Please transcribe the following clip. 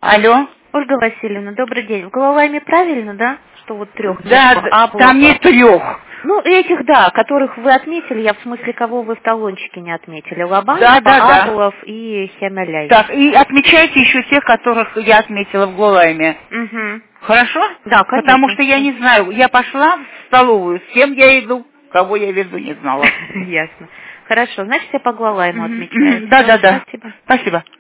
Алло. Ольга Васильевна, добрый день. В Головайме правильно, да? Что вот 3 Да, там не 3. Ну, этих, да, которых вы отметили, я в смысле, кого вы в талончике не отметили. Лобанов, Да. Абулов и Хямеляй. Так, и отмечайте еще тех, которых я отметила в Головайме. Угу. Хорошо? Да, конечно. Потому что я не знаю, я пошла в столовую, с кем я иду, кого я везу, не знала. Ясно. Хорошо, значит, я по Головайму отмечаю. Да. Спасибо. Спасибо.